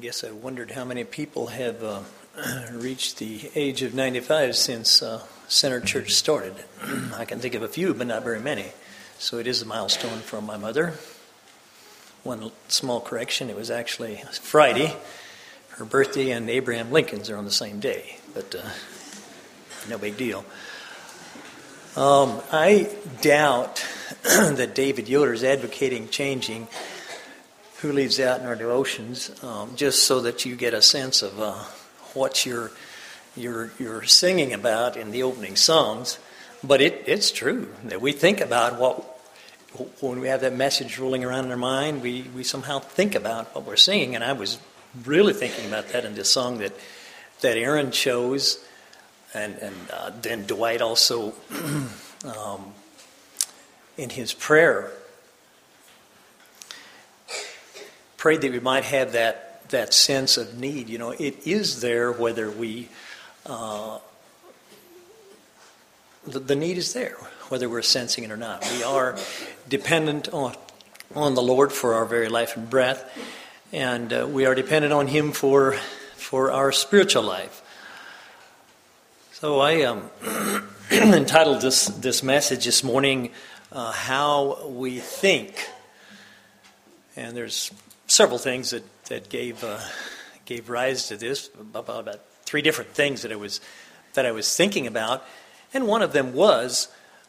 I guess I wondered how many people have reached the age of 95 since Center Church started. I can think of a few, but not very many. So it is a milestone for my mother. One small correction, it was actually Friday. Her birthday and Abraham Lincoln's are on the same day, but no big deal. I doubt that David Yoder is advocating changing who leaves out in our devotions, just so that you get a sense of what you're singing about in the opening songs. But it's true that we think about when we have that message rolling around in our mind, we somehow think about what we're singing. And I was really thinking about that in this song that Aaron chose, and then Dwight also in his prayer prayed that we might have that sense of need. You know, it is there whether we, the need is there, whether we're sensing it or not. We are dependent on the Lord for our very life and breath, and we are dependent on Him for our spiritual life. So I entitled this message this morning, How We Think. And there's several things that gave rise to this, about three different things that I was thinking about, and one of them was,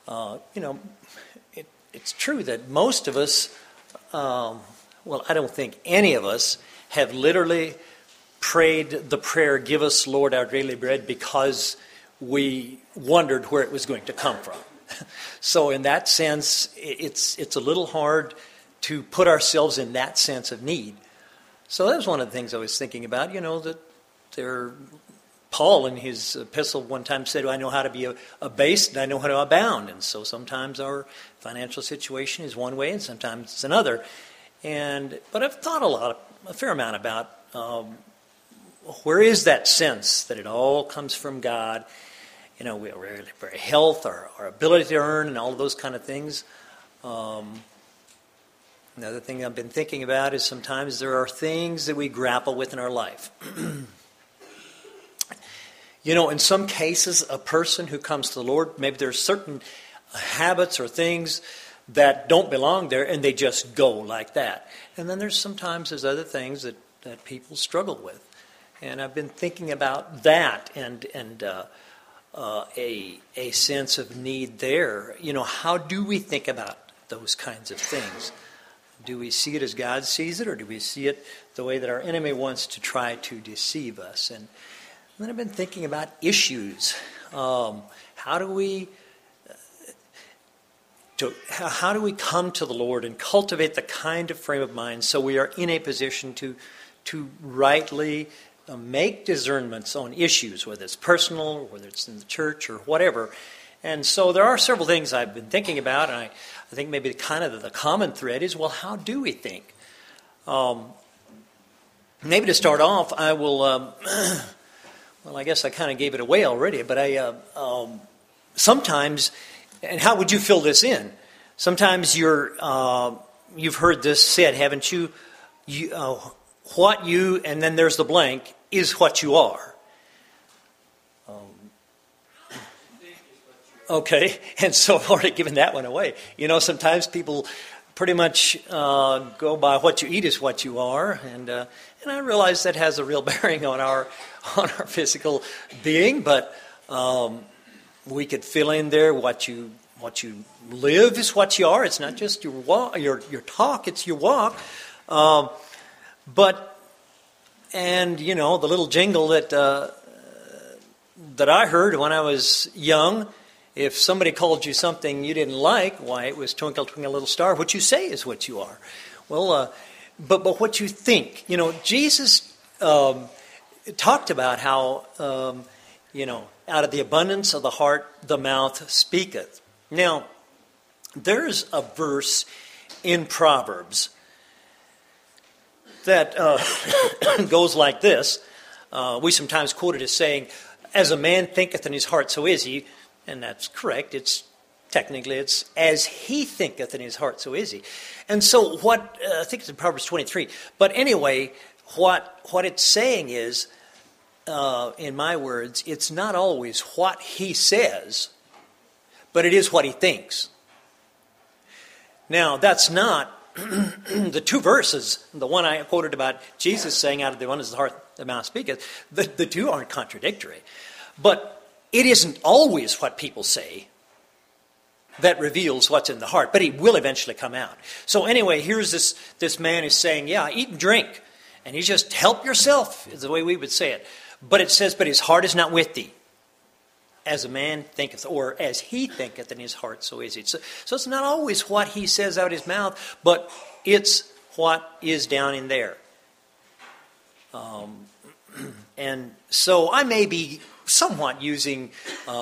it's true that most of us, I don't think any of us have literally prayed the prayer, "Give us, Lord, our daily bread," because we wondered where it was going to come from. So in that sense, it's a little hard to put ourselves in that sense of need. So that was one of the things I was thinking about, that Paul in his epistle one time said, "I know how to be abased and I know how to abound." And so sometimes our financial situation is one way and sometimes it's another. But I've thought a fair amount about where is that sense that it all comes from God. We're health, our ability to earn, and all of those kind of things. Another thing I've been thinking about is sometimes there are things that we grapple with in our life. In some cases, a person who comes to the Lord, maybe there's certain habits or things that don't belong there, and they just go like that. And then there's other things that people struggle with. And I've been thinking about that and a sense of need there. How do we think about those kinds of things? Do we see it as God sees it, or do we see it the way that our enemy wants to try to deceive us? And then I've been thinking about issues. How do we come to the Lord and cultivate the kind of frame of mind so we are in a position to rightly make discernments on issues, whether it's personal, or whether it's in the church, or whatever. And so there are several things I've been thinking about, and I think maybe the common thread is, how do we think? Maybe to start off, I will, I guess I kind of gave it away already, but sometimes, and how would you fill this in? Sometimes you've heard this said, haven't you? What you, and then there's the blank, is what you are. Okay, and so I've already given that one away. Sometimes people pretty much go by what you eat is what you are, and I realize that has a real bearing on our physical being, but we could fill in there what you live is what you are. It's not just your walk, your talk; it's your walk. The little jingle that I heard when I was young. If somebody called you something you didn't like, why, it was "Twinkle, twinkle, little star." What you say is what you are. Well, but what you think. Jesus talked about how, out of the abundance of the heart, the mouth speaketh. Now, there's a verse in Proverbs that goes like this. We sometimes quote it as saying, "As a man thinketh in his heart, so is he." And that's correct. It's as he thinketh in his heart, so is he. And so I think it's in Proverbs 23. But anyway, what it's saying is, in my words, it's not always what he says, but it is what he thinks. Now, that's not the two verses, the one I quoted about Jesus saying, out of the abundance of the heart the mouth speaketh, the two aren't contradictory. But it isn't always what people say that reveals what's in the heart, but it will eventually come out. So anyway, here's this man who's saying, yeah, eat and drink, and you just help yourself, is the way we would say it. But it says, but his heart is not with thee. As a man thinketh, or as he thinketh in his heart, so is he. So it's not always what he says out his mouth, but it's what is down in there. And so I may be somewhat using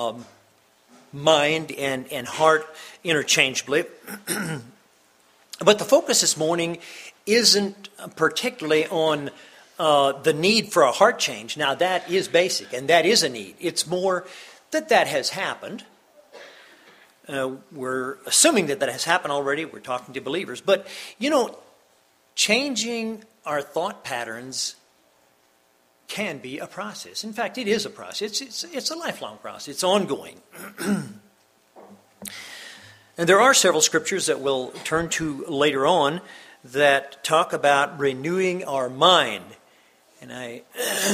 mind and heart interchangeably. But the focus this morning isn't particularly on the need for a heart change. Now that is basic, and that is a need. It's more that has happened. We're assuming that has happened already. We're talking to believers. But, changing our thought patterns can be a process. In fact, it is a process. It's a lifelong process. It's ongoing. And there are several scriptures that we'll turn to later on that talk about renewing our mind. And I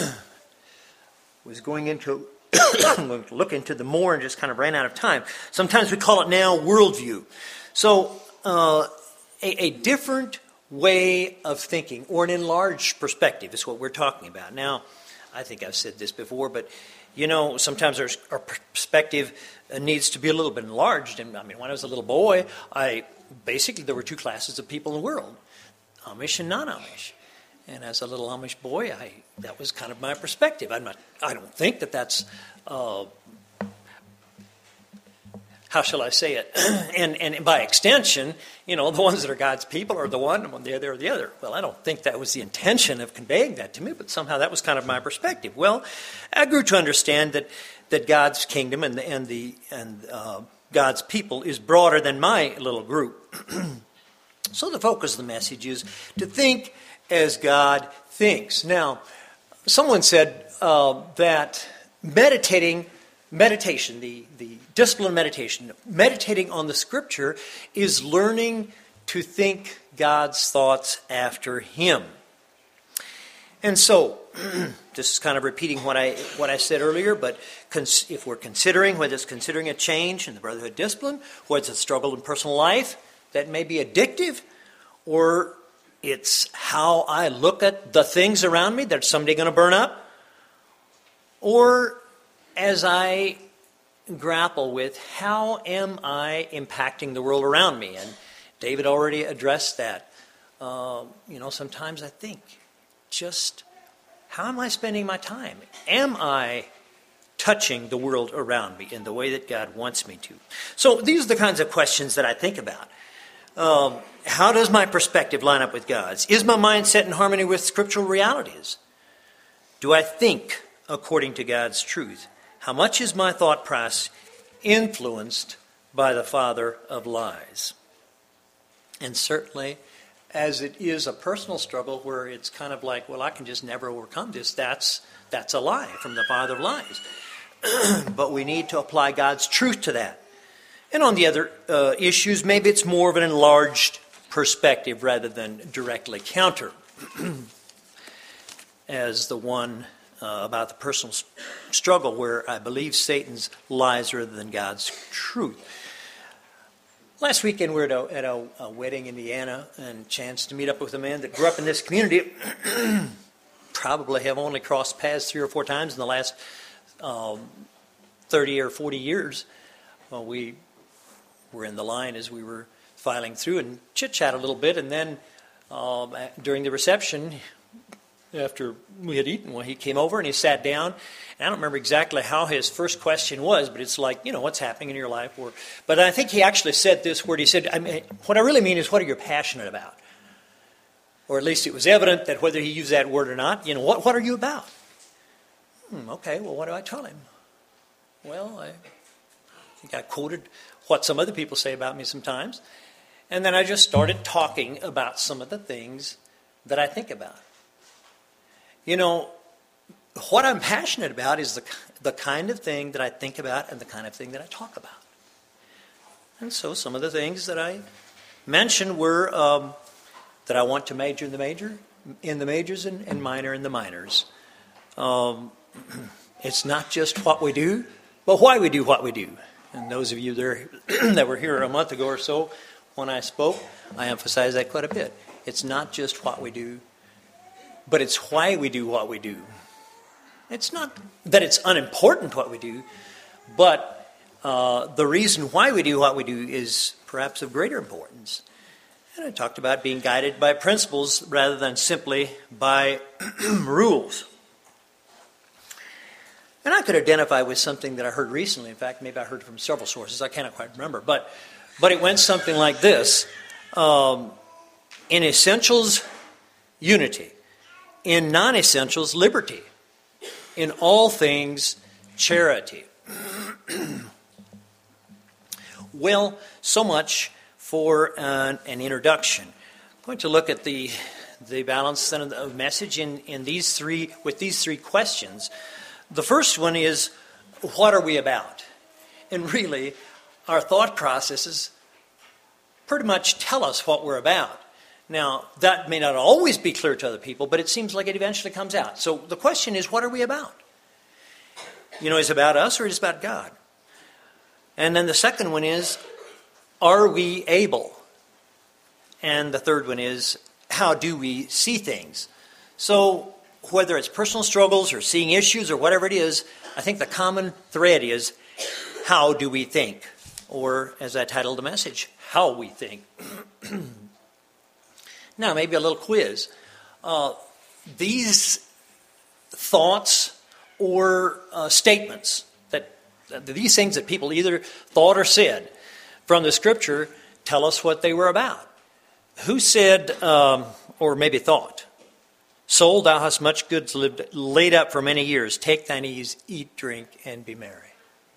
was going to look into the more and just kind of ran out of time. Sometimes we call it now worldview. So a different way of thinking, or an enlarged perspective, is what we're talking about. Now, I think I've said this before, but sometimes our perspective needs to be a little bit enlarged. And when I was a little boy, there were two classes of people in the world, Amish and non-Amish. And as a little Amish boy, that was kind of my perspective. I don't think that's, how shall I say it? And by extension, the ones that are God's people are the one, and the other are the other. Well, I don't think that was the intention of conveying that to me, but somehow that was kind of my perspective. Well, I grew to understand that God's kingdom and God's people is broader than my little group. So the focus of the message is to think as God thinks. Now, someone said that meditation, the discipline of meditation, meditating on the Scripture is learning to think God's thoughts after Him. And so, this is kind of repeating what I said earlier, but if we're considering, whether it's considering a change in the brotherhood discipline, whether it's a struggle in personal life that may be addictive, or it's how I look at the things around me that are someday going to burn up, or as I grapple with how am I impacting the world around me. And David already addressed that. Sometimes I think, just how am I spending my time? Am I touching the world around me in the way that God wants me to? So these are the kinds of questions that I think about. How does my perspective line up with God's? Is my mind set in harmony with scriptural realities? Do I think according to God's truth? How much is my thought process influenced by the father of lies? And certainly, as it is a personal struggle where it's kind of like, well, I can just never overcome this, that's a lie from the father of lies. But we need to apply God's truth to that. And on the other issues, maybe it's more of an enlarged perspective rather than directly counter, as the one about the personal struggle where I believe Satan's lies rather than God's truth. Last weekend we were at a wedding in Indiana and chanced to meet up with a man that grew up in this community. Probably have only crossed paths 3 or 4 times in the last 30 or 40 years. Well, we were in the line as we were filing through and chit-chat a little bit, and then during the reception, after we had eaten, well, he came over and he sat down. And I don't remember exactly how his first question was, but it's like, what's happening in your life? But I think he actually said this word. He said, what I really mean is, what are you passionate about? Or at least it was evident that whether he used that word or not, what are you about? Okay, well, what do I tell him? Well, I think I quoted what some other people say about me sometimes. And then I just started talking about some of the things that I think about. What I'm passionate about is the kind of thing that I think about and the kind of thing that I talk about. And so some of the things that I mentioned were that I want to major in the majors and minor in the minors. It's not just what we do, but why we do what we do. And those of you that were here a month ago or so when I spoke, I emphasized that quite a bit. It's not just what we do, but it's why we do what we do. It's not that it's unimportant what we do, but the reason why we do what we do is perhaps of greater importance. And I talked about being guided by principles rather than simply by rules. And I could identify with something that I heard recently. In fact, maybe I heard from several sources. I cannot quite remember. But it went something like this. In essentials, unity. In non-essentials, liberty. In all things, charity. Well, so much for an introduction. I'm going to look at the balance of the message in these three questions. The first one is, what are we about? And really, our thought processes pretty much tell us what we're about. Now, that may not always be clear to other people, but it seems like it eventually comes out. So the question is, what are we about? Is it about us or is it about God? And then the second one is, are we able? And the third one is, how do we see things? So whether it's personal struggles or seeing issues or whatever it is, I think the common thread is, how do we think? Or, as I titled the message, how we think. Now, maybe a little quiz. These thoughts or statements, these things that people either thought or said from the Scripture, tell us what they were about. Who said, or maybe thought, "Soul, thou hast much goods laid up for many years. Take thine ease, eat, drink, and be merry."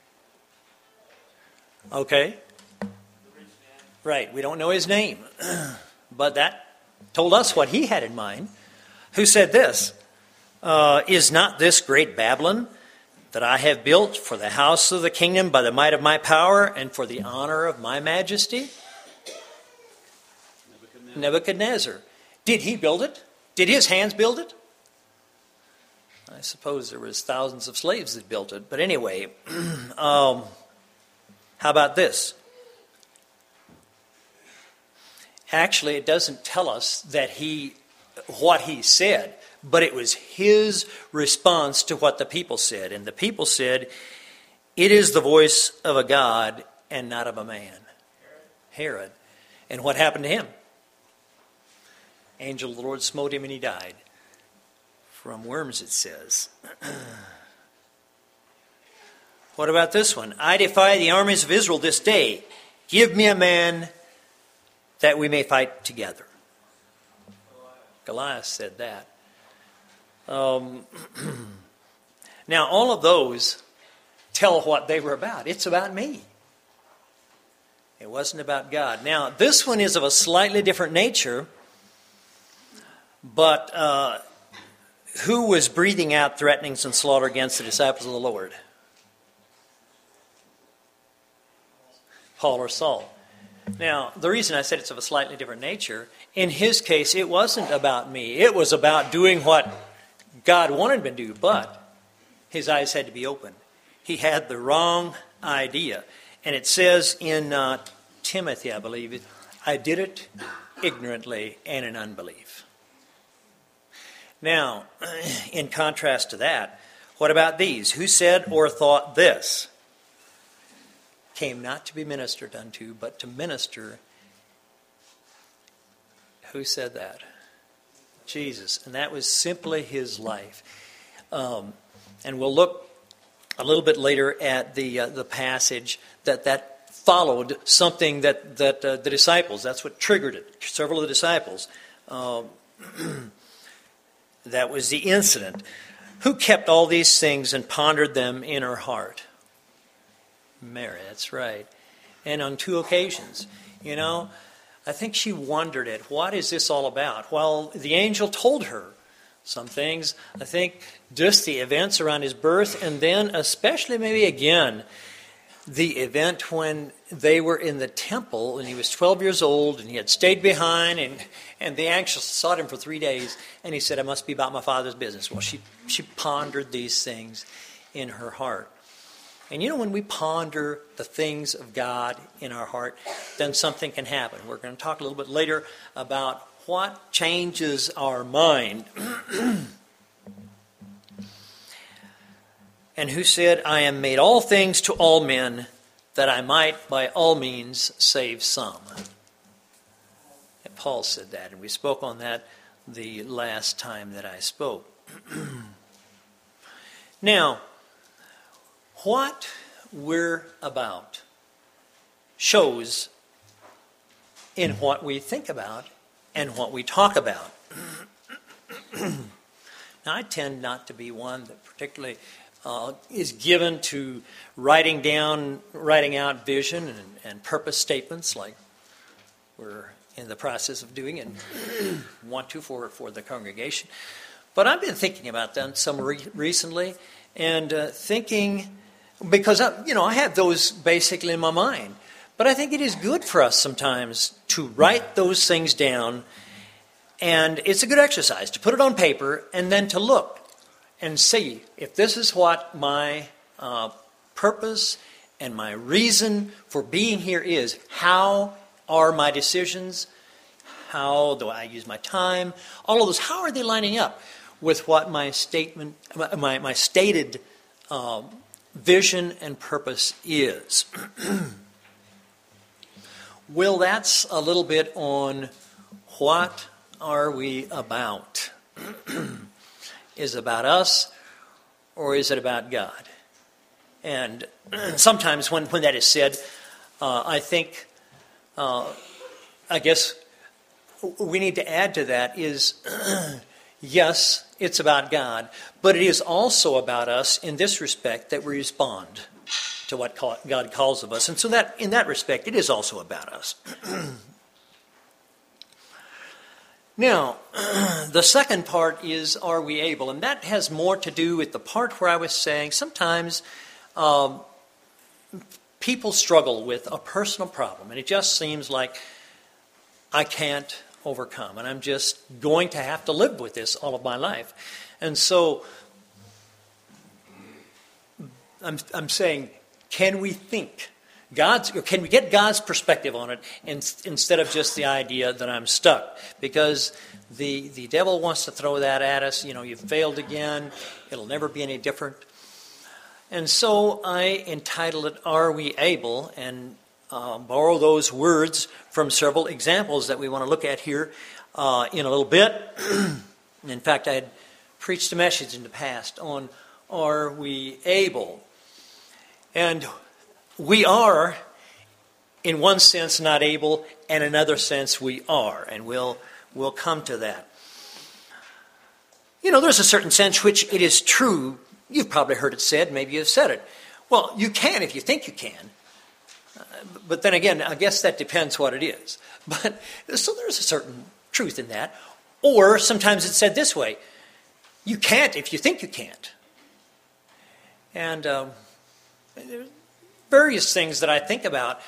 Okay? Right, we don't know his name. But that told us what he had in mind. Who said this? "Is not this great Babylon that I have built for the house of the kingdom by the might of my power and for the honor of my majesty?" Nebuchadnezzar. Did he build it? Did his hands build it? I suppose there was thousands of slaves that built it. But anyway, how about this? Actually, it doesn't tell us that what he said, but it was his response to what the people said. And the people said, "It is the voice of a God and not of a man." Herod. And what happened to him? Angel of the Lord smote him and he died. From worms, it says. What about this one? "I defy the armies of Israel this day. Give me a man that we may fight together." Goliath said that. Now, all of those tell what they were about. It's about me. It wasn't about God. Now, this one is of a slightly different nature, but who was breathing out threatenings and slaughter against the disciples of the Lord? Paul or Saul. Now, the reason I said it's of a slightly different nature, in his case, it wasn't about me. It was about doing what God wanted him to do, but his eyes had to be open. He had the wrong idea. And it says in Timothy, I believe, "I did it ignorantly and in unbelief." Now, in contrast to that, what about these? "Who said or thought this? Came not to be ministered unto, but to minister." Who said that? Jesus. And that was simply his life. And we'll look a little bit later at the passage that followed something that the disciples, that's what triggered it. Several of the disciples. That was the incident. Who kept all these things and pondered them in her heart? Mary, that's right. And on 2 occasions. I think she wondered at what is this all about? Well, the angel told her Some things, I think, just the events around his birth, and then especially maybe again, the event when they were in the temple and he was 12 years old and he had stayed behind and the angel sought him for 3 days and he said, I must be about my Father's business. Well, she pondered these things in her heart. And when we ponder the things of God in our heart, then something can happen. We're going to talk a little bit later about what changes our mind. And who said, I am made all things to all men, that I might by all means save some. And Paul said that, and we spoke on that the last time that I spoke. Now, what we're about shows in what we think about and what we talk about. Now, I tend not to be one that particularly is given to writing out vision and purpose statements like we're in the process of doing and want to for the congregation. But I've been thinking about that some recently and thinking, because I have those basically in my mind. But I think it is good for us sometimes to write those things down, and it's a good exercise to put it on paper and then to look and see if this is what my purpose and my reason for being here is. How are my decisions? How do I use my time? All of those, how are they lining up with what my statement, my stated vision and purpose is? Well, that's a little bit on what are we about. Is it about us or is it about God? And sometimes when that is said, I think, I guess we need to add to that is, yes, it's about God, but it is also about us in this respect that we respond to what God calls of us. And so that in that respect, it is also about us. Now, the second part is, are we able? And that has more to do with the part where I was saying sometimes people struggle with a personal problem, and it just seems like I can't overcome, and I'm just going to have to live with this all of my life. And so I'm saying, can we think can we get God's perspective on it instead of just the idea that I'm stuck? Because the devil wants to throw that at us. You've failed again. It'll never be any different. And so I entitled it, Are We Able? And borrow those words from several examples that we want to look at here in a little bit. In fact, I had preached a message in the past on Are We Able? And we are, in one sense, not able, and in another sense, we are. And we'll come to that. There's a certain sense which it is true. You've probably heard it said, maybe you've said it. Well, you can if you think you can. But then again, I guess that depends what it is. But so there's a certain truth in that. Or sometimes it's said this way, you can't if you think you can't. And various things that I think about.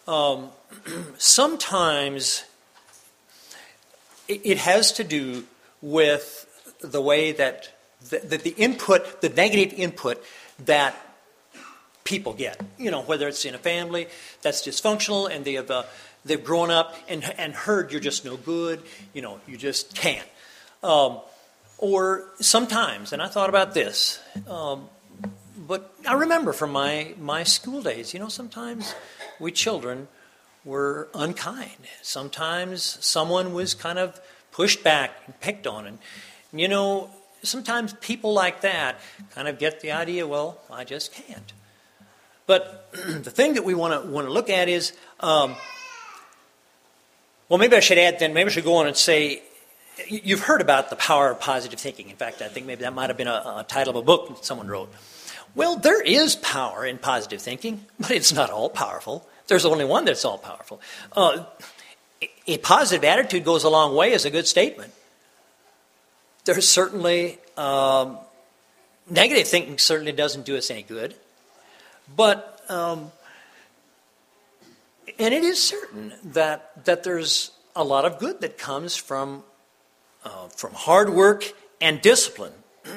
Sometimes it has to do with the way that the input, the negative input that people get. Whether it's in a family that's dysfunctional and they've grown up and heard you're just no good, you just can't. Or sometimes, and I thought about this, but I remember from my school days, sometimes we children were unkind. Sometimes someone was kind of pushed back and picked on. And, sometimes people like that kind of get the idea, well, I just can't. But the thing that we want to look at is, well, maybe I should add then, maybe I should go on and say, you've heard about the power of positive thinking. In fact, I think maybe that might have been a title of a book that someone wrote. Well, there is power in positive thinking, but it's not all powerful. There's only one that's all powerful. A positive attitude goes a long way as a good statement. there's certainly negative thinking certainly doesn't do us any good. But and it is certain that there's a lot of good that comes from hard work and discipline.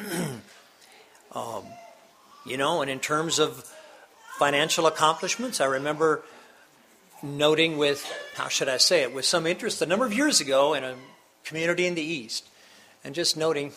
And in terms of financial accomplishments, I remember noting with some interest a number of years ago in a community in the East, and just noting,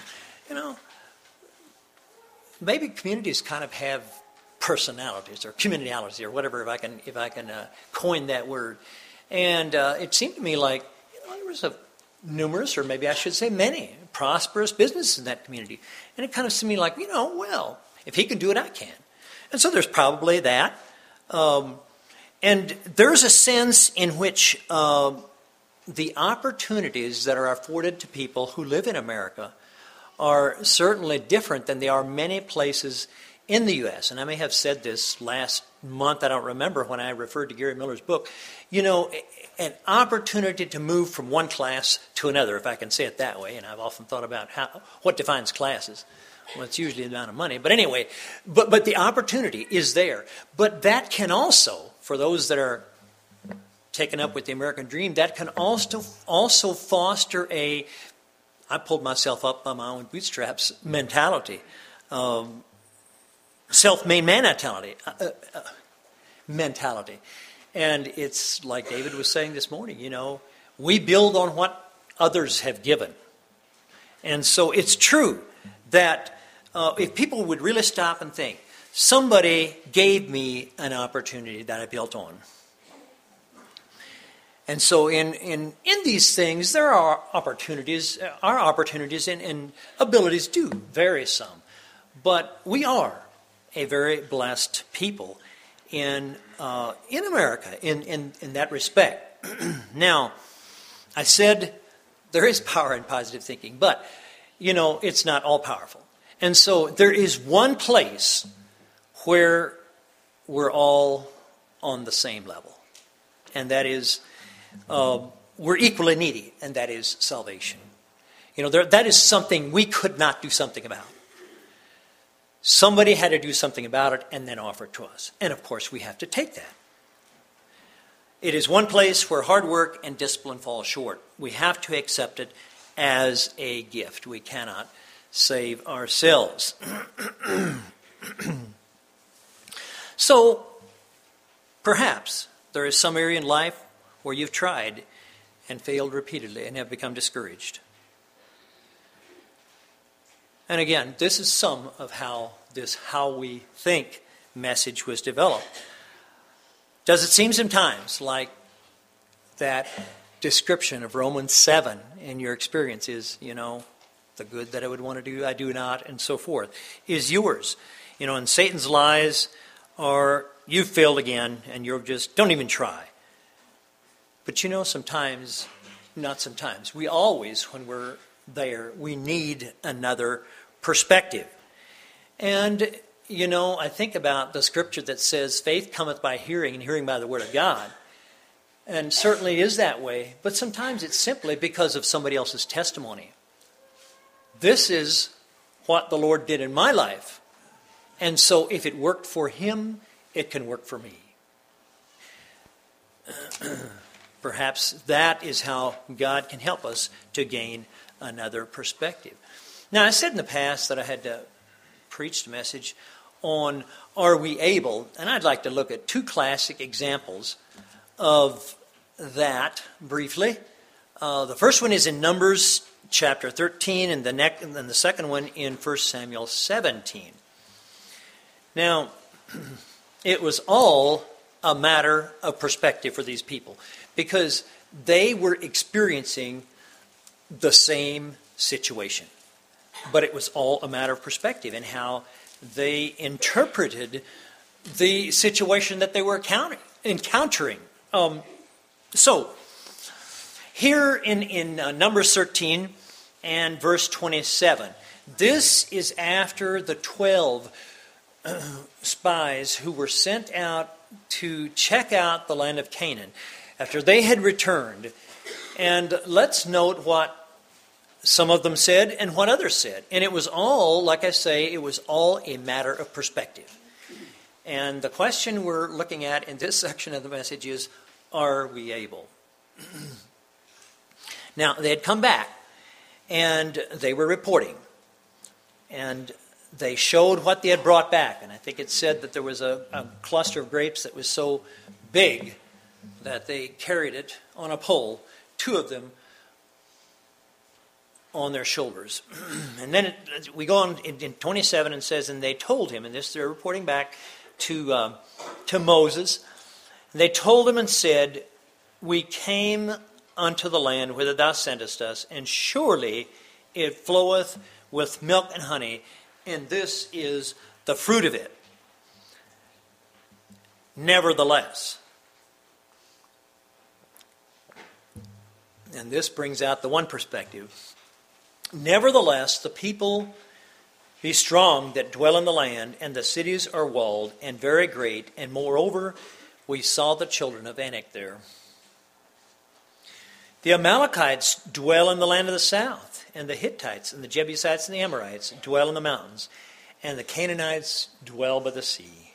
maybe communities kind of have personalities or communalities or whatever, if I can coin that word. And it seemed to me like there was numerous, or maybe I should say many, prosperous businesses in that community. And it kind of seemed to me like, well, if he can do it, I can. And so there's probably that. And there's a sense in which the opportunities that are afforded to people who live in America are certainly different than they are many places in the U.S. And I may have said this last month, I don't remember, when I referred to Gary Miller's book. An opportunity to move from one class to another, if I can say it that way. And I've often thought about what defines classes. Well, it's usually the amount of money. But anyway, but the opportunity is there. But that can also, for those that are taken up with the American dream, that can also foster I pulled myself up by my own bootstraps mentality. Self-made man mentality. And it's like David was saying this morning, we build on what others have given. And so it's true that if people would really stop and think, somebody gave me an opportunity that I built on. And so in these things, there are opportunities. Our opportunities and abilities do vary some. But we are a very blessed people in America in that respect. Now, I said there is power in positive thinking, but it's not all powerful. And so there is one place where we're all on the same level, and that is we're equally needy, and that is salvation. That is something we could not do something about. Somebody had to do something about it and then offer it to us. And of course, we have to take that. It is one place where hard work and discipline fall short. We have to accept it as a gift. We cannot save ourselves. So, perhaps there is some area in life where you've tried and failed repeatedly and have become discouraged. And again, this is some of how we think message was developed. Does it seem sometimes like that description of Romans 7 in your experience is, the good that I would want to do, I do not, and so forth, is yours? And Satan's lies are, you've failed again, and you're just, don't even try. But sometimes, not sometimes, we always, when we're there, we need another perspective. And, I think about the scripture that says, faith cometh by hearing, and hearing by the word of God. And certainly is that way, but sometimes it's simply because of somebody else's testimony. This is what the Lord did in my life. And so if it worked for him, it can work for me. Perhaps that is how God can help us to gain another perspective. Now, I said in the past that I had preached a message on are we able, and I'd like to look at two classic examples of that briefly. The first one is in Numbers chapter 13, and the second one in 1 Samuel 17. Now, it was all a matter of perspective for these people, because they were experiencing the same situation. But it was all a matter of perspective and how they interpreted the situation that they were encountering. So, here in Numbers 13 and verse 27, this is after the 12 spies who were sent out to check out the land of Canaan, after they had returned. And let's note what some of them said and what others said. And it was all, like I say, it was all a matter of perspective. And the question we're looking at in this section of the message is, are we able? Now, they had come back, and they were reporting. And they showed what they had brought back. And I think it said that there was a cluster of grapes that was so big that they carried it on a pole, 2 of them on their shoulders. And then we go on in 27 and says, and they told him, and this they're reporting back to Moses, and they told him and said, we came unto the land whither thou sentest us, and surely it floweth with milk and honey, and this is the fruit of it. Nevertheless, and this brings out the one perspective, nevertheless, the people be strong that dwell in the land, and the cities are walled and very great, and moreover, we saw the children of Anak there. The Amalekites dwell in the land of the south, and the Hittites and the Jebusites and the Amorites dwell in the mountains, and the Canaanites dwell by the sea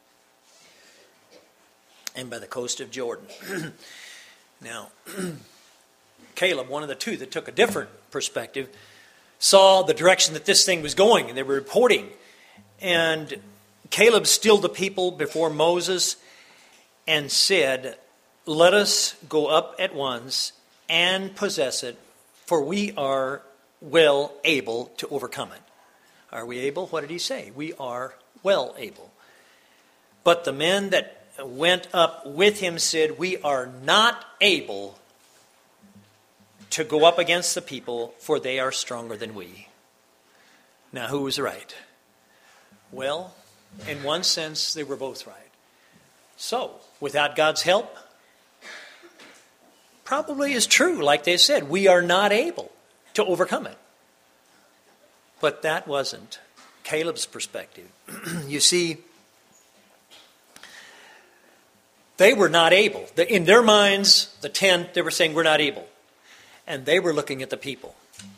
and by the coast of Jordan. Now, Caleb, one of the 2 that took a different perspective, saw the direction that this thing was going, and they were reporting. And Caleb stilled the people before Moses and said, let us go up at once and possess it, for we are well able to overcome it. Are we able? What did he say? We are well able. But the men that went up with him said, we are not able to go up against the people, for they are stronger than we. Now, who was right? Well, in one sense, they were both right. So, without God's help, probably is true, like they said, we are not able to overcome it. But that wasn't Caleb's perspective. You see, they were not able. In their minds, the 10, they were saying, we're not able. And they were looking at the people.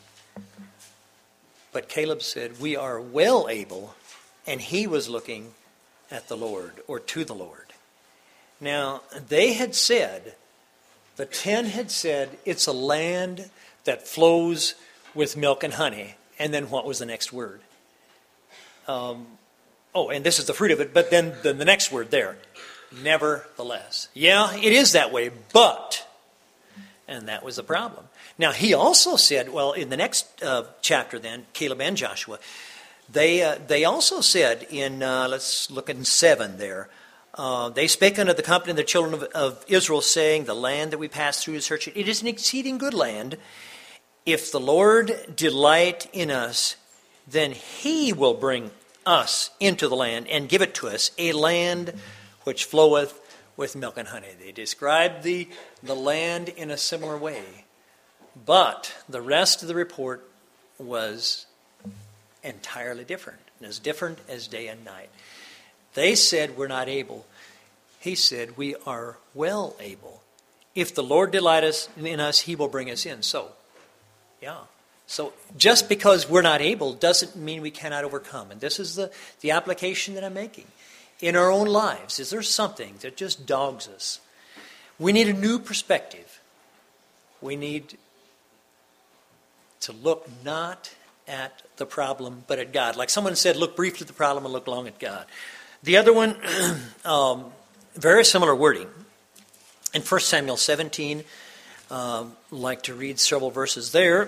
But Caleb said, we are well able, and he was looking at the Lord, or to the Lord. Now, they had said, the 10 had said, it's a land that flows with milk and honey. And then what was the next word? And this is the fruit of it, but then the next word there, nevertheless. Yeah, it is that way, but, and that was the problem. Now, he also said, well, in the next chapter then, Caleb and Joshua, they also said in, let's look in 7 there, they spake unto the company of the children of Israel, saying, the land that we pass through is searching. It is an exceeding good land. If the Lord delight in us, then he will bring us into the land and give it to us, a land which floweth with milk and honey. They described the land in a similar way. But the rest of the report was entirely different. As different as day and night. They said, we're not able. He said, we are well able. If the Lord delight in us, he will bring us in. So just because we're not able doesn't mean we cannot overcome. And this is the application that I'm making. In our own lives, is there something that just dogs us? We need a new perspective. We need to look not at the problem, but at God. Like someone said, look briefly at the problem and look long at God. The other one, very similar wording. In 1 Samuel 17, like to read several verses there.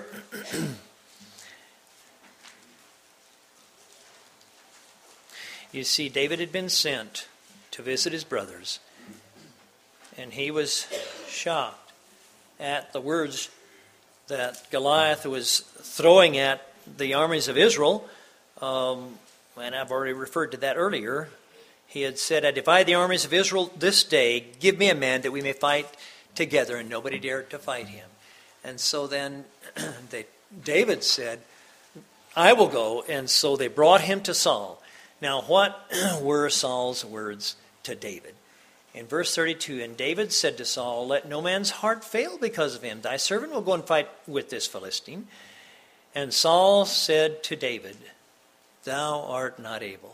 You see, David had been sent to visit his brothers, and he was shocked at the words that Goliath was throwing at the armies of Israel. And I've already referred to that earlier. He had said, I divide the armies of Israel this day. Give me a man that we may fight together. And nobody dared to fight him. And so then David said, I will go. And so they brought him to Saul. Now, what were Saul's words to David? In verse 32, and David said to Saul, let no man's heart fail because of him. Thy servant will go and fight with this Philistine. And Saul said to David, thou art not able.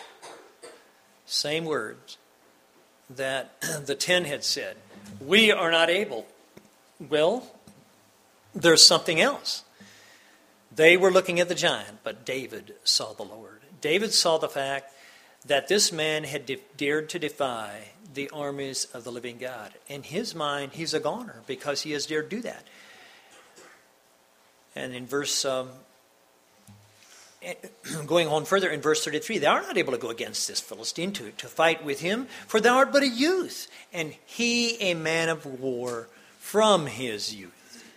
Same words that the 10 had said. We are not able. Well, there's something else. They were looking at the giant, but David saw the Lord. David saw the fact that this man had dared to defy the armies of the living God. In his mind, he's a goner because he has dared to do that. And in going on further in verse 33, thou art not able to go against this Philistine to fight with him, for thou art but a youth, and he a man of war from his youth.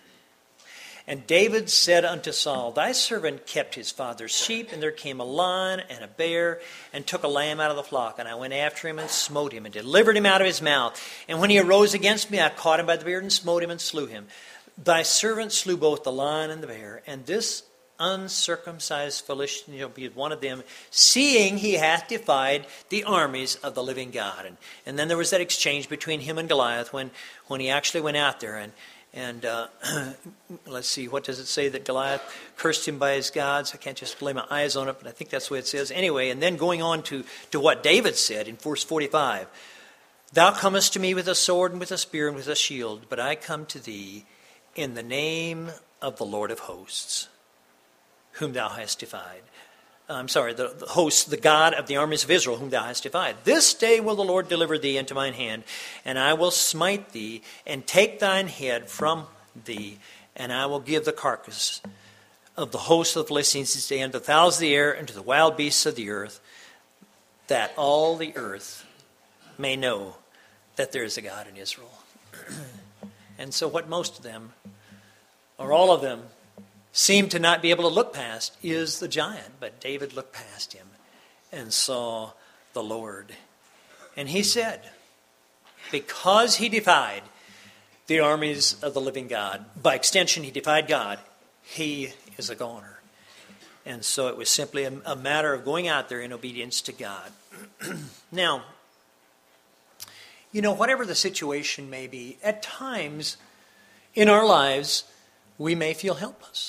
And David said unto Saul, thy servant kept his father's sheep, and there came a lion and a bear, and took a lamb out of the flock. And I went after him and smote him, and delivered him out of his mouth. And when he arose against me, I caught him by the beard, and smote him, and slew him. Thy servant slew both the lion and the bear, and this uncircumcised Philistine shall be one of them, seeing he hath defied the armies of the living God. And then there was that exchange between him and Goliath when he actually went out there and let's see, what does it say that Goliath cursed him by his gods? I can't just lay my eyes on it, but I think that's what it says. Anyway, and then going on to what David said in verse 45, thou comest to me with a sword and with a spear and with a shield, but I come to thee in the name of the Lord of hosts, whom thou hast defied. The host, the God of the armies of Israel, whom thou hast defied. This day will the Lord deliver thee into mine hand, and I will smite thee, and take thine head from thee, and I will give the carcass of the host of the Philistines this day unto the fowls of the air, and to the wild beasts of the earth, that all the earth may know that there is a God in Israel. And so what most of them, or all of them, seem to not be able to look past is the giant. But David looked past him and saw the Lord. And he said, because he defied the armies of the living God, by extension he defied God, he is a goner. And so it was simply a matter of going out there in obedience to God. Now, whatever the situation may be, at times in our lives, we may feel helpless.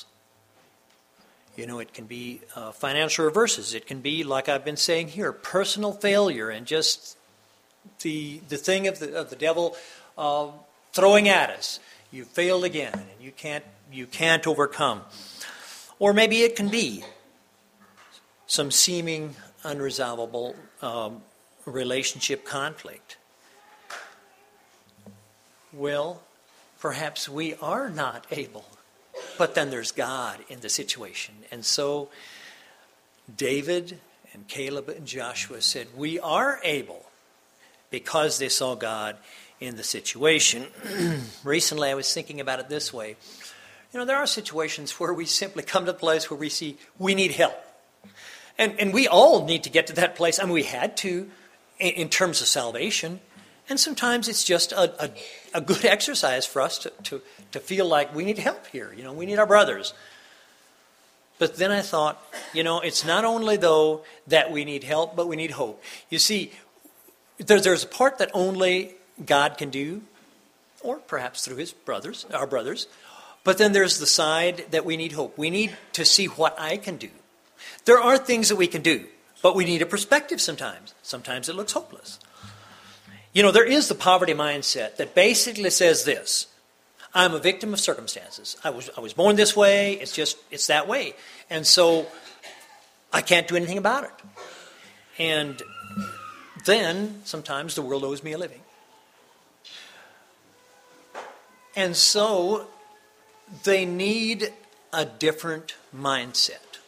It can be financial reverses. It can be, like I've been saying here, personal failure and just the thing of the devil throwing at us. You failed again, and you can't overcome. Or maybe it can be some seeming unresolvable relationship conflict. Well, perhaps we are not able. But then there's God in the situation. And so David and Caleb and Joshua said, we are able, because they saw God in the situation. Recently I was thinking about it this way. There are situations where we simply come to the place where we see we need help. And we all need to get to that place. We had to in terms of salvation. And sometimes it's just a good exercise for us to feel like we need help here. We need our brothers. But then I thought, it's not only, though, that we need help, but we need hope. You see, there's a part that only God can do, or perhaps through our brothers. But then there's the side that we need hope. We need to see what I can do. There are things that we can do, but we need a perspective sometimes. Sometimes it looks hopeless. There is the poverty mindset that basically says this: I'm a victim of circumstances. I was born this way. It's that way. And so I can't do anything about it. And then sometimes the world owes me a living. And so they need a different mindset.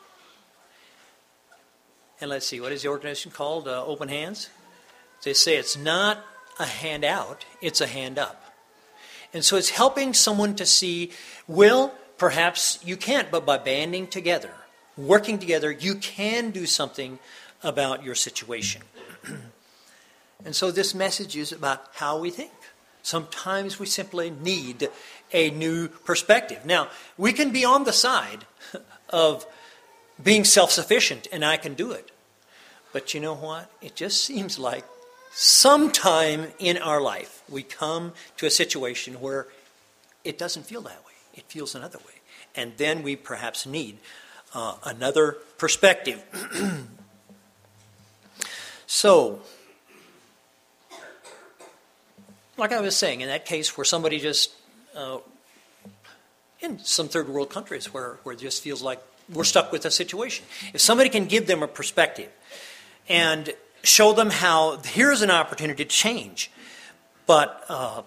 And let's see, what is the organization called? Open Hands? They say it's not a handout, it's a hand up. And so it's helping someone to see, well, perhaps you can't, but by banding together, working together, you can do something about your situation. And so this message is about how we think. Sometimes we simply need a new perspective. Now, we can be on the side of being self-sufficient, and I can do it. But you know what? It just seems like sometime in our life we come to a situation where it doesn't feel that way. It feels another way. and then we perhaps need another perspective. So, like I was saying, in that case where somebody just, in some third world countries where it just feels like we're stuck with a situation, if somebody can give them a perspective and show them how here's an opportunity to change, but,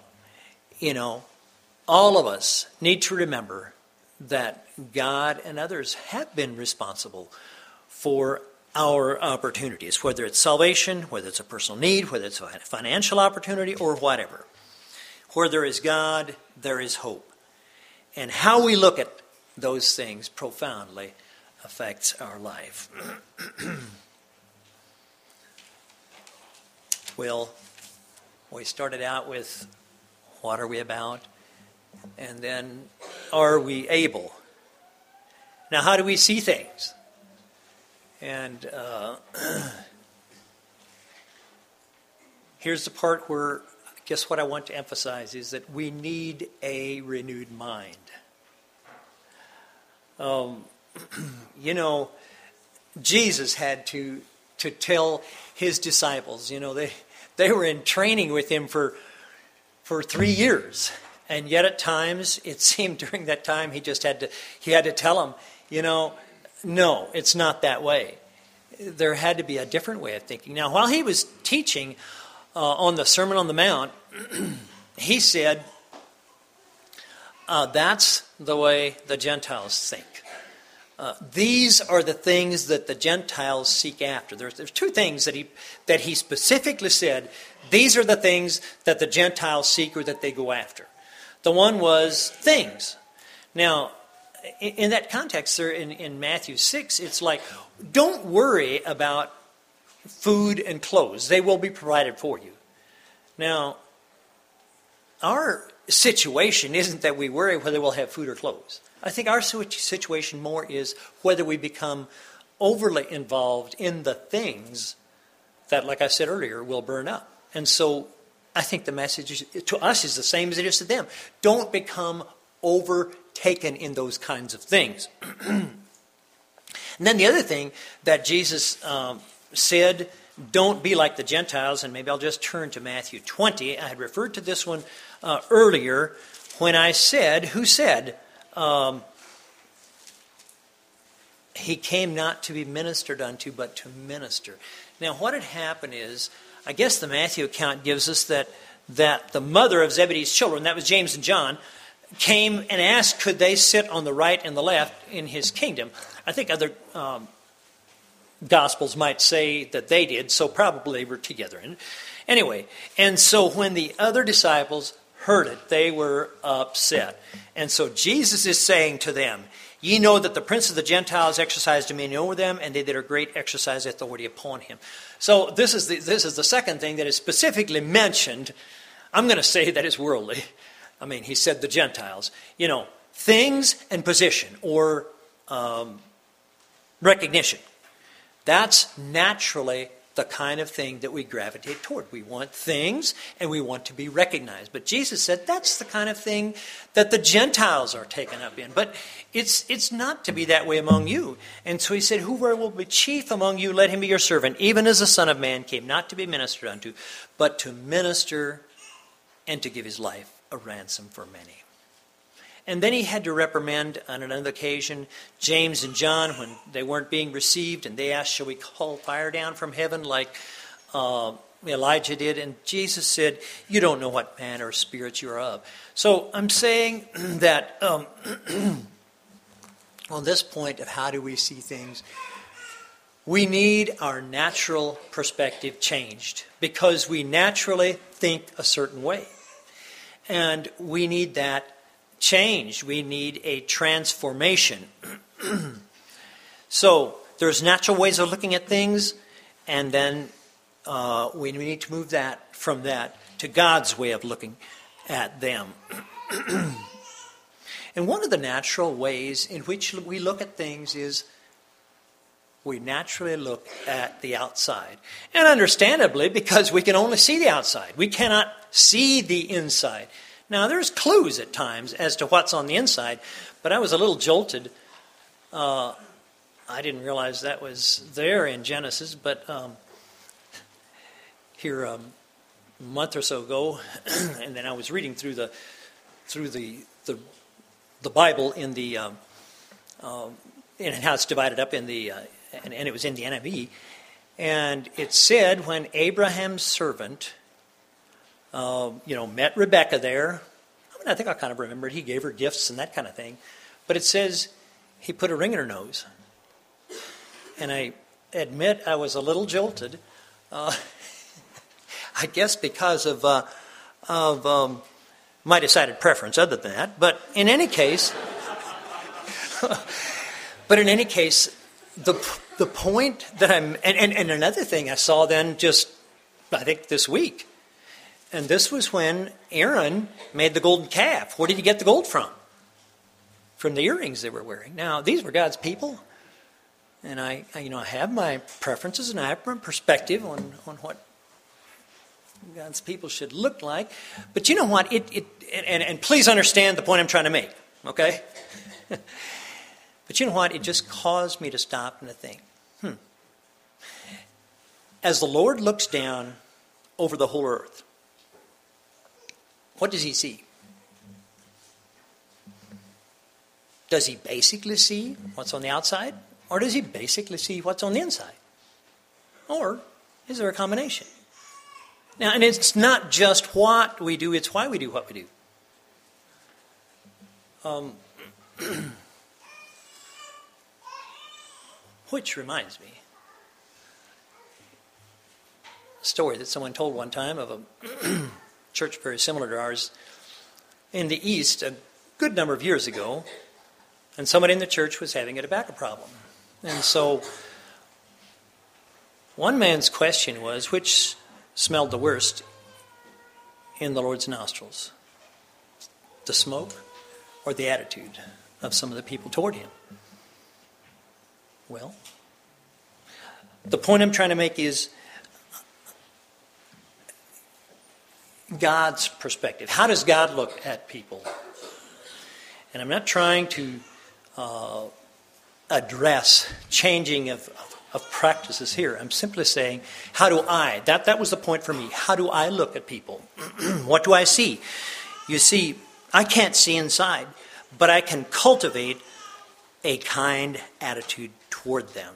all of us need to remember that God and others have been responsible for our opportunities, whether it's salvation, whether it's a personal need, whether it's a financial opportunity, or whatever. Where there is God, there is hope. And how we look at those things profoundly affects our life. Well, we started out with what are we about? And then are we able? Now, how do we see things? And here's the part where I guess what I want to emphasize is that we need a renewed mind. Jesus had to tell his disciples, they were in training with him for 3 years. And yet at times, it seemed during that time, he had to tell them, no, it's not that way. There had to be a different way of thinking. Now, while he was teaching on the Sermon on the Mount, he said, that's the way the Gentiles think. These are the things that the Gentiles seek after. There's 2 things that he specifically said. These are the things that the Gentiles seek or that they go after. The one was things. Now, in that context, there in Matthew 6, it's like, don't worry about food and clothes. They will be provided for you. Now, our situation isn't that we worry whether we'll have food or clothes. I think our situation more is whether we become overly involved in the things that, like I said earlier, will burn up. And so I think the message to us is the same as it is to them. Don't become overtaken in those kinds of things. And then the other thing that Jesus said, don't be like the Gentiles, and maybe I'll just turn to Matthew 20. I had referred to this one earlier when I said, who said, he came not to be ministered unto, but to minister. Now, what had happened is, I guess the Matthew account gives us that the mother of Zebedee's children, that was James and John, came and asked could they sit on the right and the left in his kingdom. I think other Gospels might say that they did, so probably they were together. Anyway, and so when the other disciples heard it, they were upset. And so Jesus is saying to them, ye know that the prince of the Gentiles exercise dominion over them, and they that are great exercise authority upon him. So this is the second thing that is specifically mentioned. I'm going to say that is worldly. I mean, he said the Gentiles. Things and position or recognition. That's naturally the kind of thing that we gravitate toward. We want things and we want to be recognized. But Jesus said that's the kind of thing that the Gentiles are taken up in. But it's not to be that way among you. And so he said, whoever will be chief among you, let him be your servant, even as the Son of Man came not to be ministered unto, but to minister and to give his life a ransom for many. And then he had to reprimand on another occasion James and John when they weren't being received, and they asked, shall we call fire down from heaven like Elijah did? And Jesus said, you don't know what manner of spirits you are of. So I'm saying that on this point of how do we see things, we need our natural perspective changed because we naturally think a certain way. And we need that change. We need a transformation. So there's natural ways of looking at things, and then we need to move that from that to God's way of looking at them. And one of the natural ways in which we look at things is we naturally look at the outside. And understandably, because we can only see the outside. We cannot see the inside. Now, there's clues at times as to what's on the inside, but I was a little jolted. I didn't realize that was there in Genesis, but here a month or so ago, and then I was reading through the Bible in the and how it's divided up in the and it was in the NIV, and it said when Abraham's servant met Rebekah there. I mean, I think I kind of remembered he gave her gifts and that kind of thing. But it says he put a ring in her nose. And I admit I was a little jolted. I guess because of my decided preference other than that. But in any case, the point that I'm... And another thing I saw then just, I think this week, and this was when Aaron made the golden calf. Where did he get the gold from? From the earrings they were wearing. Now, these were God's people. And I have my preferences and I have my perspective on what God's people should look like. But you know what? And please understand the point I'm trying to make. Okay? But you know what? It just caused me to stop and to think. As the Lord looks down over the whole earth, what does he see? Does he basically see what's on the outside? Or does he basically see what's on the inside? Or is there a combination? Now, and it's not just what we do, it's why we do what we do. Which reminds me, a story that someone told one time of a church very similar to ours in the East a good number of years ago, and somebody in the church was having a tobacco problem. And so one man's question was, which smelled the worst in the Lord's nostrils? The smoke or the attitude of some of the people toward him? Well, the point I'm trying to make is God's perspective. How does God look at people? And I'm not trying to address changing of practices here. I'm simply saying, how do I? That was the point for me. How do I look at people? What do I see? You see, I can't see inside, but I can cultivate a kind attitude toward them.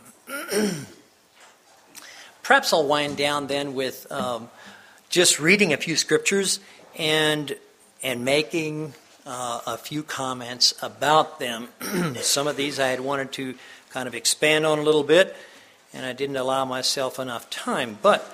Perhaps I'll wind down then with just reading a few scriptures and making a few comments about them. Some of these I had wanted to kind of expand on a little bit, and I didn't allow myself enough time. But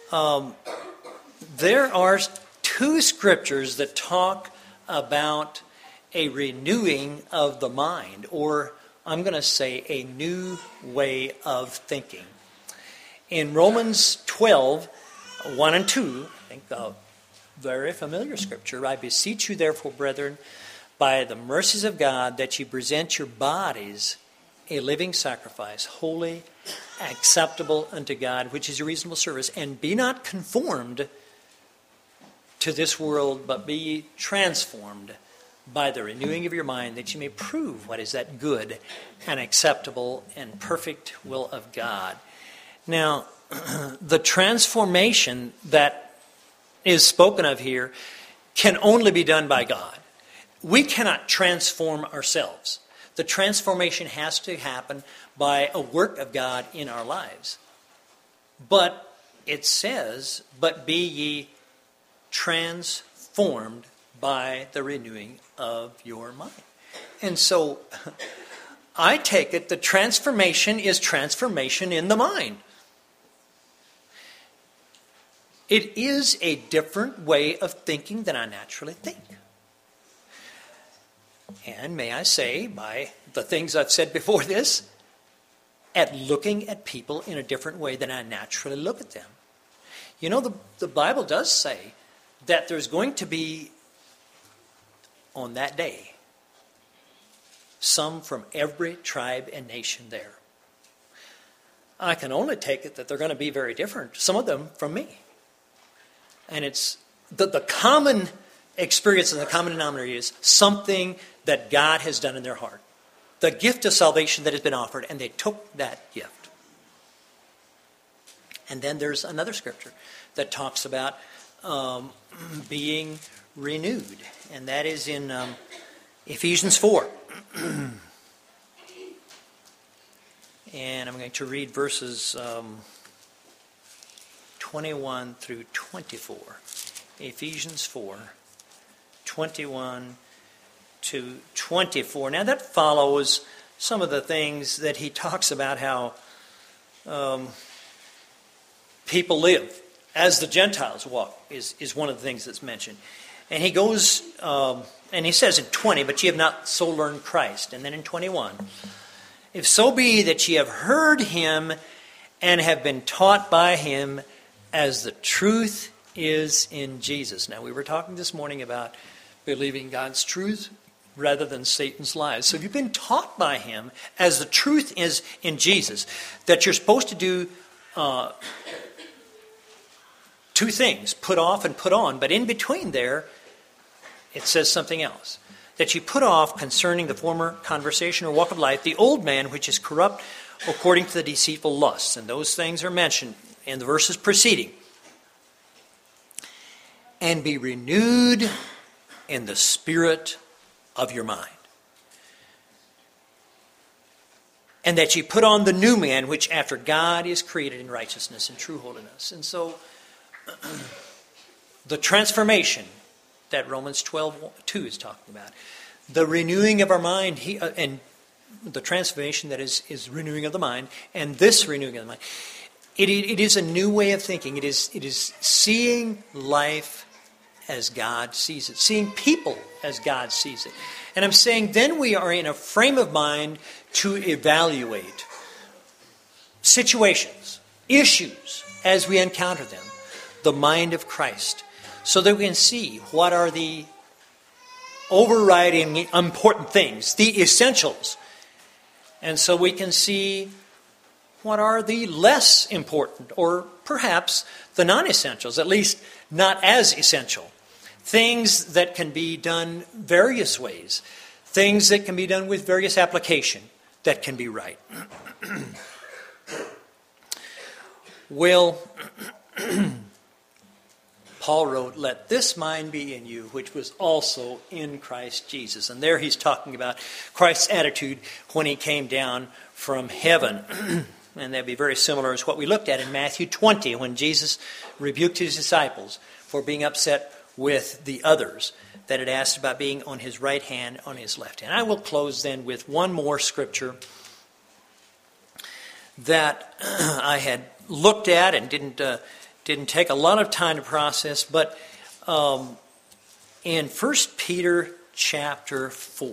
there are two scriptures that talk about a renewing of the mind, or I'm going to say a new way of thinking. In Romans 12, 1 and 2, I think a very familiar scripture, I beseech you therefore, brethren, by the mercies of God, that you present your bodies a living sacrifice, holy, acceptable unto God, which is your reasonable service, and be not conformed to this world, but be ye transformed by the renewing of your mind, that you may prove what is that good and acceptable and perfect will of God. Now, the transformation that is spoken of here can only be done by God. We cannot transform ourselves. The transformation has to happen by a work of God in our lives. But it says, but be ye transformed by the renewing of your mind. And so I take it the transformation is transformation in the mind. It is a different way of thinking than I naturally think. And may I say, by the things I've said before this, at looking at people in a different way than I naturally look at them. You know, the Bible does say that there's going to be, on that day, some from every tribe and nation there. I can only take it that they're going to be very different, some of them from me. And it's the common experience in the common denominator is something that God has done in their heart. The gift of salvation that has been offered, and they took that gift. And then there's another scripture that talks about being renewed, and that is in Ephesians 4. And I'm going to read verses 21 through 24. Ephesians 4, 21 to 24. Now that follows some of the things that he talks about how people live as the Gentiles walk is one of the things that's mentioned. And he goes, and he says in 20, but ye have not so learned Christ. And then in 21, if so be that ye have heard him and have been taught by him as the truth is in Jesus. Now we were talking this morning about believing God's truth rather than Satan's lies. So if you've been taught by him as the truth is in Jesus, that you're supposed to do two things, put off and put on, but in between there, it says something else. That you put off concerning the former conversation or walk of life, the old man which is corrupt according to the deceitful lusts. And those things are mentioned in the verses preceding. And be renewed in the spirit of your mind. And that you put on the new man, which after God is created in righteousness and true holiness. And so, the transformation that Romans 12:2 is talking about, the renewing of our mind, and the transformation that is renewing of the mind, and this renewing of the mind, it is a new way of thinking. It is seeing life as God sees it, seeing people as God sees it. And I'm saying then we are in a frame of mind to evaluate situations, issues, as we encounter them, the mind of Christ, so that we can see what are the overriding important things, the essentials. And so we can see what are the less important, or perhaps the non-essentials, at least not as essential. Things that can be done various ways. Things that can be done with various application that can be right. Well, Paul wrote, let this mind be in you, which was also in Christ Jesus. And there he's talking about Christ's attitude when he came down from heaven. And that'd be very similar as what we looked at in Matthew 20, when Jesus rebuked his disciples for being upset with the others that had asked about being on his right hand, on his left hand. I will close then with one more scripture that I had looked at and didn't take a lot of time to process, but in 1 Peter chapter 4,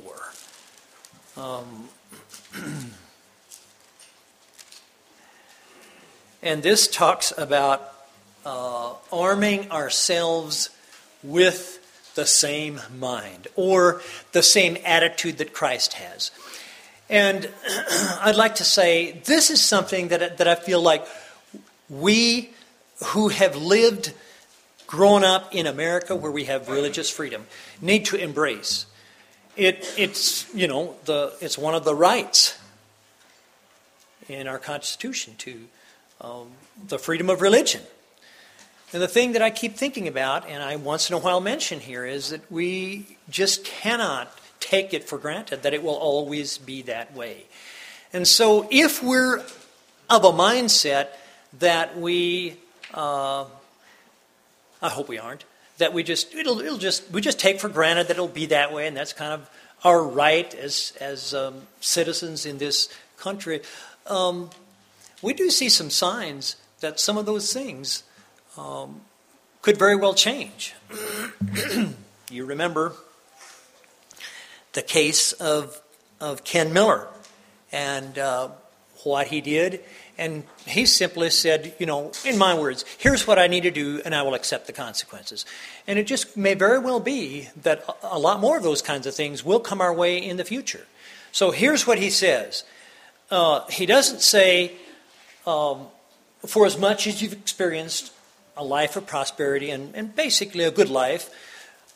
and this talks about arming ourselves with the same mind, or the same attitude that Christ has. And I'd like to say this is something that I feel like we who have grown up in America where we have religious freedom, need to embrace. It's one of the rights in our Constitution to the freedom of religion. And the thing that I keep thinking about, and I once in a while mention here, is that we just cannot take it for granted that it will always be that way. And so if we're of a mindset that we I hope we aren't, that we just take for granted that it'll be that way, and that's kind of our right as citizens in this country. We do see some signs that some of those things could very well change. You remember the case of Ken Miller and what he did. And he simply said, in my words, here's what I need to do, and I will accept the consequences. And it just may very well be that a lot more of those kinds of things will come our way in the future. So here's what he says. He doesn't say, for as much as you've experienced a life of prosperity and basically a good life,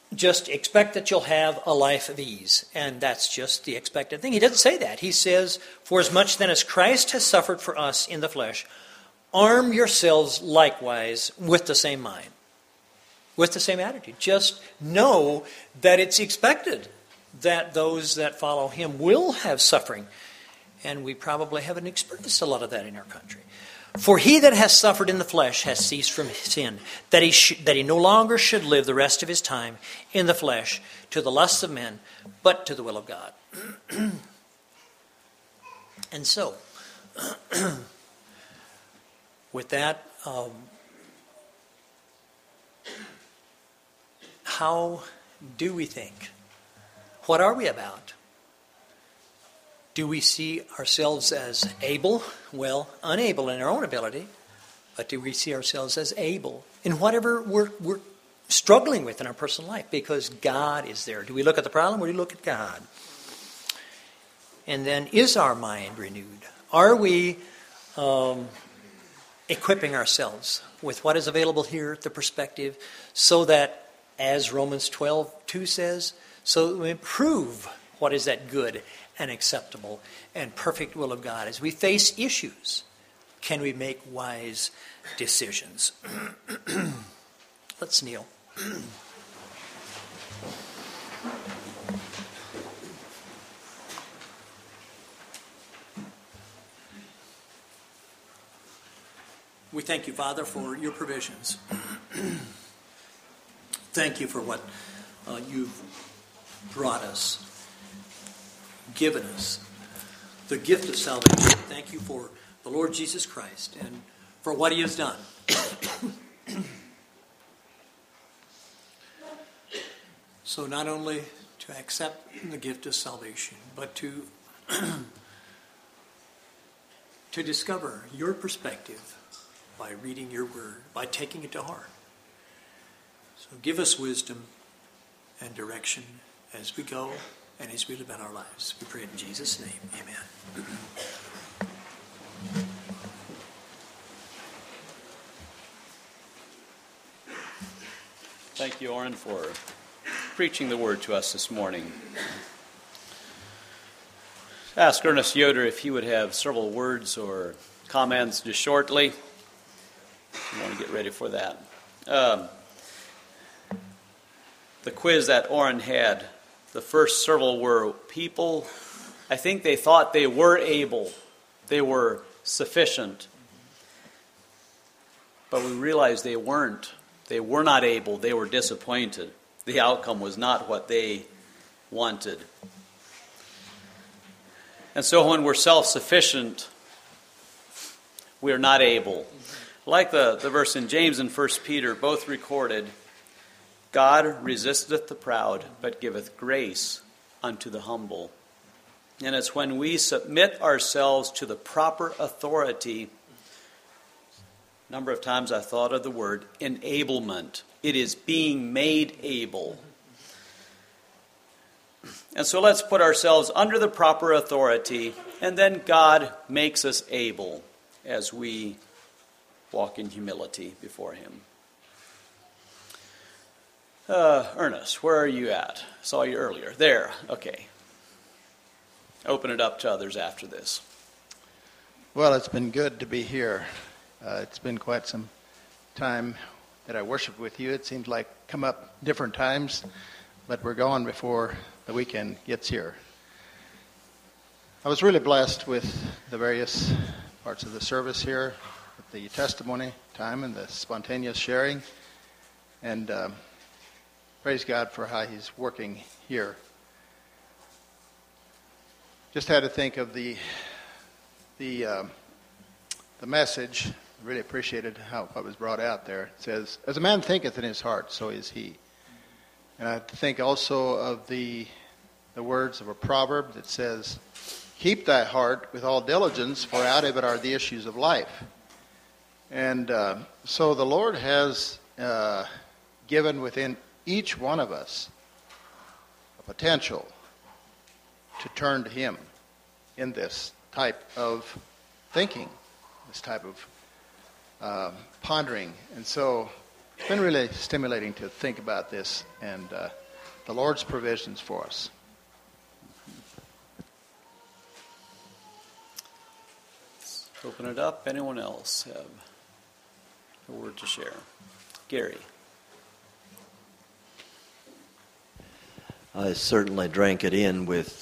just expect that you'll have a life of ease. And that's just the expected thing. He doesn't say that. He says, for as much then as Christ has suffered for us in the flesh, arm yourselves likewise with the same mind, with the same attitude. Just know that it's expected that those that follow him will have suffering. And we probably haven't experienced a lot of that in our country. For he that has suffered in the flesh has ceased from sin, that he no longer should live the rest of his time in the flesh to the lusts of men, but to the will of God. And so, with that, how do we think? What are we about? Do we see ourselves as able? Well, unable in our own ability. But do we see ourselves as able in whatever we're struggling with in our personal life? Because God is there. Do we look at the problem or do we look at God? And then, is our mind renewed? Are we equipping ourselves with what is available here, the perspective, so that, as Romans 12:2 says, so that we prove what is that good and acceptable and perfect will of God. As we face issues, can we make wise decisions? Let's kneel. We thank you, Father, for your provisions. Thank you for what you've brought us, given us, the gift of salvation. Thank you for the Lord Jesus Christ and for what he has done. So not only to accept the gift of salvation, but to discover your perspective by reading your word, by taking it to heart. So give us wisdom and direction as we go and as we live out our lives. We pray in Jesus' name. Amen. Thank you, Orrin, for preaching the word to us this morning. Ask Ernest Yoder if he would have several words or comments just shortly. I want to get ready for that. The quiz that Orrin had, the first several were people, I think they thought they were able, they were sufficient. But we realized they weren't. They were not able. They were disappointed. The outcome was not what they wanted. And so when we're self-sufficient, we are not able. Like the verse in James and 1 Peter, both recorded, God resisteth the proud, but giveth grace unto the humble. And it's when we submit ourselves to the proper authority. A number of times I thought of the word enablement. It is being made able. And so let's put ourselves under the proper authority, and then God makes us able as we walk in humility before him. Ernest, where are you at? Saw you earlier. There. Okay. Open it up to others after this. Well, it's been good to be here. It's been quite some time that I worshiped with you. It seems like come up different times, but we're gone before the weekend gets here. I was really blessed with the various parts of the service here, with the testimony time and the spontaneous sharing, and praise God for how he's working here. Just had to think of the message. Really appreciated what was brought out there. It says, as a man thinketh in his heart, so is he. And I think also of the words of a proverb that says, keep thy heart with all diligence, for out of it are the issues of life. And so the Lord has given within each one of us a potential to turn to him in this type of thinking, this type of pondering. And so It's been really stimulating to think about this and the Lord's provisions for us. Let's open it up. Anyone else have a word to share? Gary. I certainly drank it in with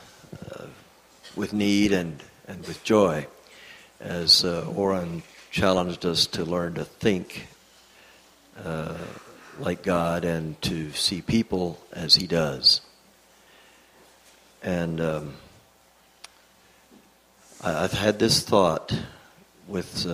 need and with joy, as Oren challenged us to learn to think like God and to see people as He does. And I've had this thought with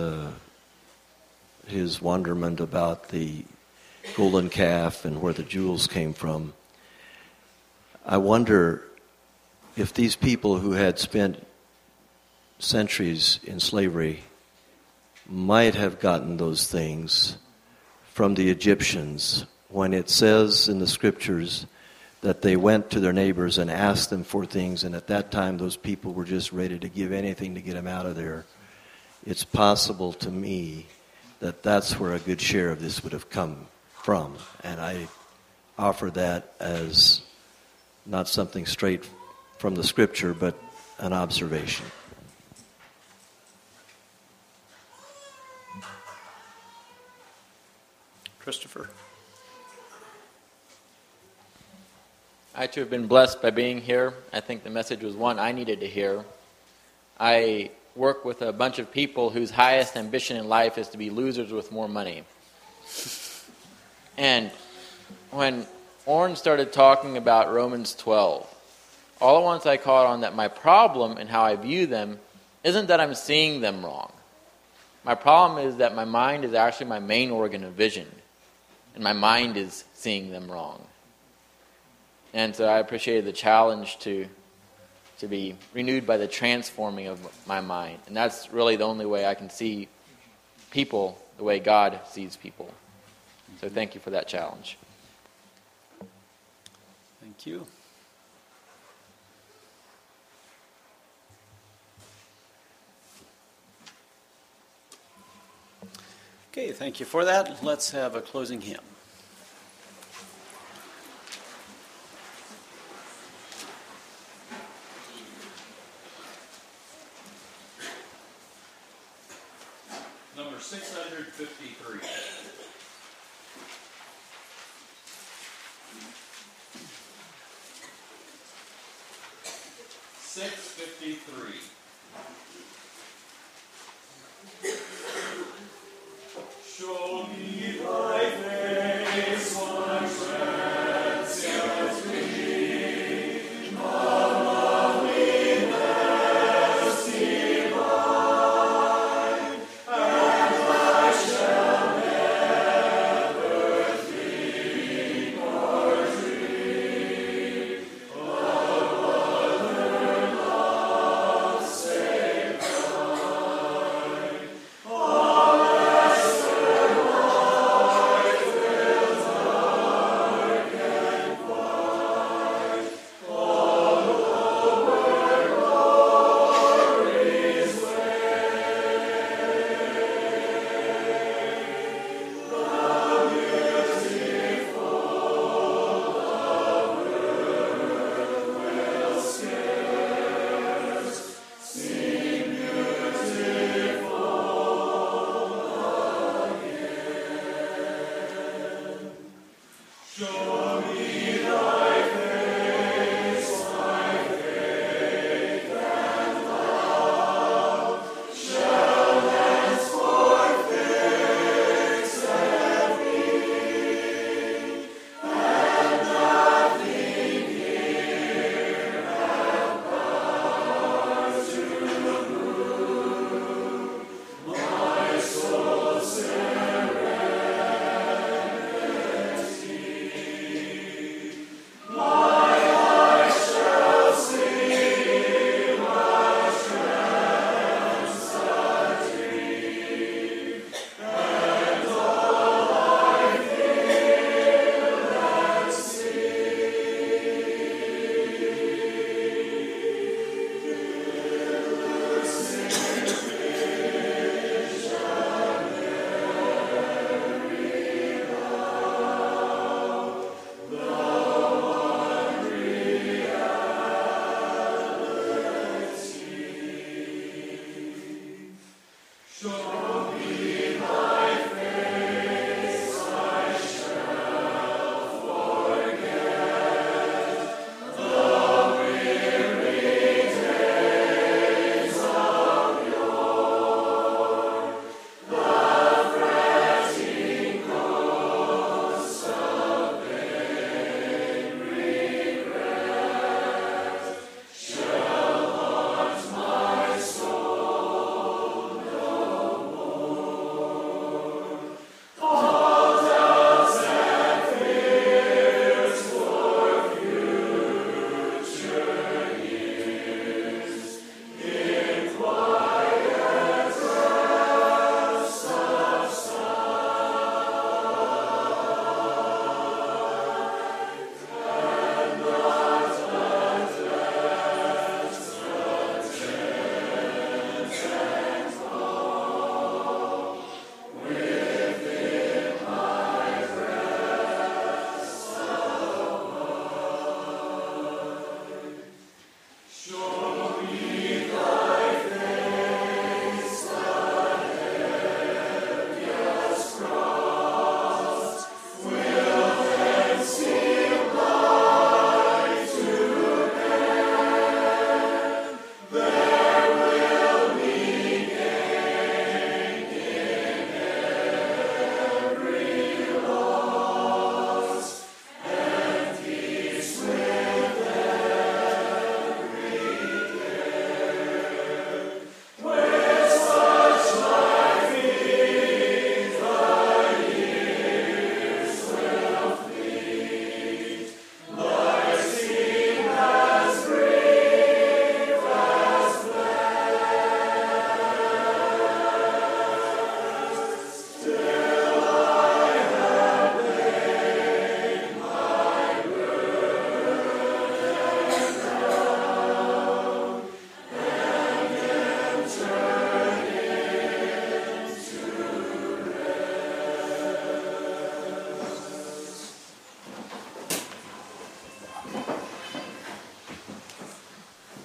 his wonderment about the golden calf and where the jewels came from. I wonder if these people who had spent centuries in slavery might have gotten those things from the Egyptians, when it says in the scriptures that they went to their neighbors and asked them for things, and at that time those people were just ready to give anything to get them out of there. It's possible to me that that's where a good share of this would have come from, and I offer that as not something straight from the scripture, but an observation. Christopher. I too have been blessed by being here. I think the message was one I needed to hear. I work with a bunch of people whose highest ambition in life is to be losers with more money. And when Oren started talking about Romans 12, all at once I caught on that my problem in how I view them isn't that I'm seeing them wrong. My problem is that my mind is actually my main organ of vision, and my mind is seeing them wrong. And so I appreciated the challenge to be renewed by the transforming of my mind. And that's really the only way I can see people the way God sees people. So thank you for that challenge. Thank you. Okay, thank you for that. Let's have a closing hymn. Number 653. 653. Show me thy face, my transient Queen, of loveliness divine, and I shall never think or dream of other love save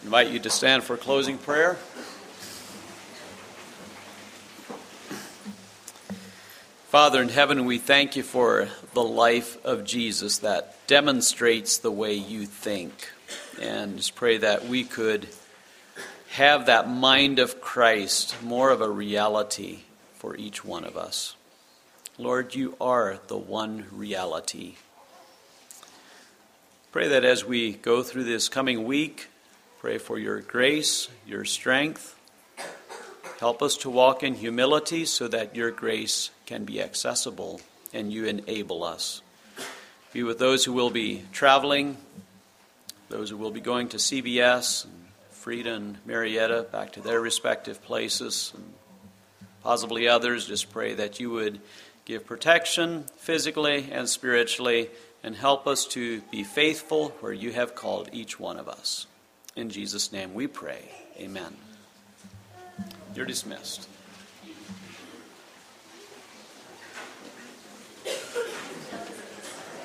invite you to stand for closing prayer. Father in heaven, we thank you for the life of Jesus that demonstrates the way you think. And just pray that we could have that mind of Christ more of a reality for each one of us. Lord, you are the one reality. Pray that as we go through this coming week, pray for your grace, your strength. Help us to walk in humility so that your grace can be accessible and you enable us. Be with those who will be traveling, those who will be going to CBS, and Frida and Marietta back to their respective places, and possibly others. Just pray that you would give protection physically and spiritually and help us to be faithful where you have called each one of us. In Jesus' name we pray. Amen. You're dismissed.